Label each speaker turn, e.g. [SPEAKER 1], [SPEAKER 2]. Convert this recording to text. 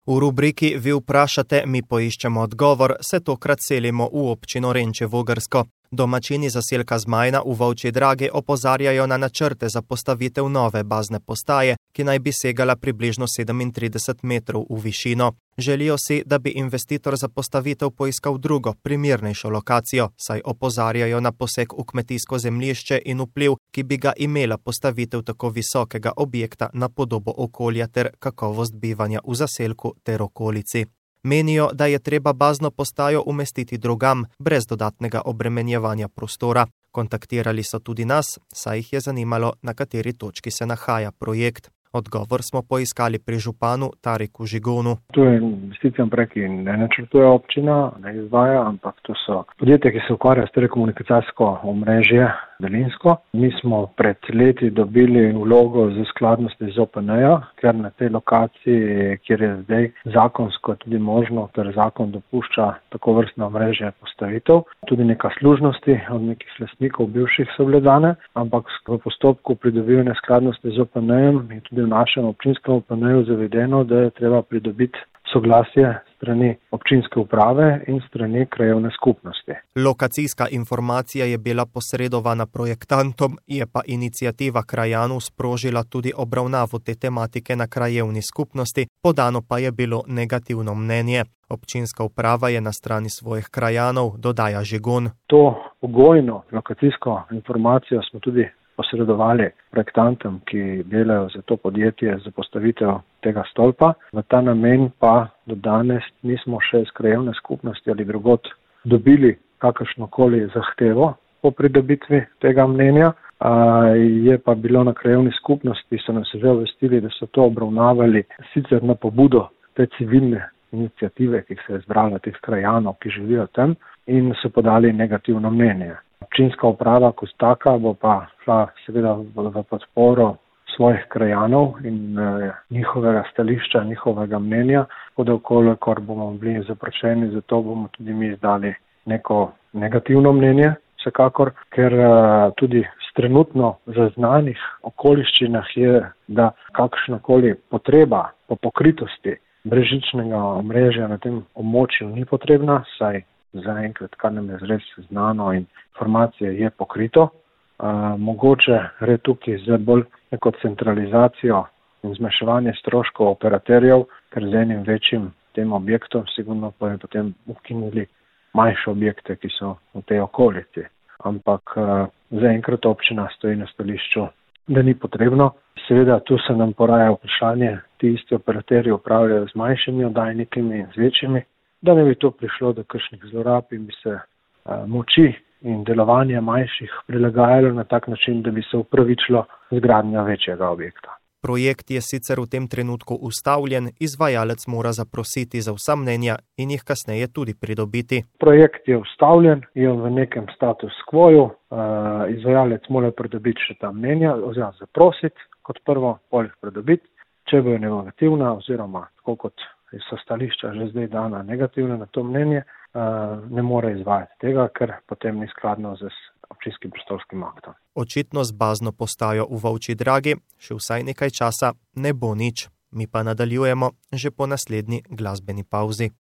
[SPEAKER 1] V rubriki Vi vprašate, mi poiščemo odgovor, se tokrat selimo v občino Renče - Vogrsko. Domačini zaselka Zmajna v Volčji Dragi opozarjajo na načrte za postavitev nove bazne postaje, ki naj bi segala približno 37 metrov v višino. Želijo si, da bi investitor za postavitev poiskal drugo, primernejšo lokacijo, saj opozarjajo na poseg v kmetijsko zemljišče in vpliv, ki bi ga imela postavitev tako visokega objekta na podobo okolja ter kakovost bivanja v zaselku ter okolici. Menijo, da je treba bazno postajo umestiti drugam, brez dodatnega obremenjevanja prostora. Kontaktirali so tudi nas, saj jih je zanimalo, na kateri točki se nahaja projekt. Odgovor smo poiskali pri županu Tariku Žigonu.
[SPEAKER 2] To je investicija, ki ne načrtuje občina, ne izvaja, ampak to so podjetja, ki se ukvarjajo s telekomunikacijsko omrežje daljinsko. Mi smo pred leti dobili vlogo za skladnost iz OPN-ja, ker na tej lokaciji, kjer je zdaj zakonsko tudi možno, ker zakon dopušča tako vrstno omrežje postavitev, tudi neka služnosti od nekih lastnikov bivših so bile dane, ampak v postopku pridobivanja skladnosti z OPN-jem in tudi v našem občinskem OPN-ju zavedeno, da je treba pridobiti soglasje strani občinske uprave in strani krajevne skupnosti.
[SPEAKER 1] Lokacijska informacija je bila posredovana projektantom, je pa iniciativa krajanov sprožila tudi obravnavo te tematike na krajevni skupnosti, podano pa je bilo negativno mnenje. Občinska uprava je na strani svojih krajanov, dodaja Žigon.
[SPEAKER 2] To pogojno lokacijsko informacijo smo tudi posredovali projektantom, ki delajo za to podjetje za postavitev tega stolpa. V ta namen pa do danes nismo še iz krajevne skupnosti ali drugot dobili kakršnokoli zahtevo po pridobitvi tega mnenja. Je pa bilo na krajevni skupnosti, so nas že obvestili, da so to obravnavali sicer na pobudo te civilne iniciative, ki se je zbrala teh krajanov, ki živijo tam, in so podali negativno mnenje. Občinska uprava kot taka bo pa šla seveda v podporo svojih krajanov in njihovega stališča, njihovega mnenja, kolikor bomo bili zaprošeni, zato bomo tudi mi izdali neko negativno mnenje, vsekakor, ker tudi trenutno zaznanih okoliščinah je, da kakšnakoli potreba po pokritosti brezžičnega omrežja na tem območju ni potrebna, saj zaenkrat, kar nam je res znano in informacije je pokrito. Mogoče gre tukaj za bolj neko centralizacijo in zmanjševanje stroškov operaterjev, ker z enim večjim tem objektom sigurno pa je potem ukinili manjše objekte, ki so v tej okolici. Ampak zaenkrat občina stoji na stališču, da ni potrebno. Seveda tu se nam poraja vprašanje, ti isti operaterji upravljajo z manjšimi oddajniki in z večjimi, da ne bi to prišlo do kakšnih zlorab in bi se moči in delovanje manjših prilagajalo na tak način, da bi se upravičilo zgradnja večjega objekta.
[SPEAKER 1] Projekt je sicer v tem trenutku ustavljen, izvajalec mora zaprositi za vsa mnenja in jih kasneje tudi pridobiti.
[SPEAKER 2] Projekt je ustavljen, je v nekem status quoju, izvajalec mora pridobiti še ta mnenja oziroma zaprositi kot prvo, poleg pridobiti. Če bo negativna oziroma tako kot so stališča že zdaj dana negativna na to mnenje, ne more izvajati tega, ker potem ni skladno z občinskim prostorskim aktom.
[SPEAKER 1] Očitno z bazno postajo v Volčji Dragi še vsaj nekaj časa ne bo nič. Mi pa nadaljujemo že po naslednji glasbeni pavzi.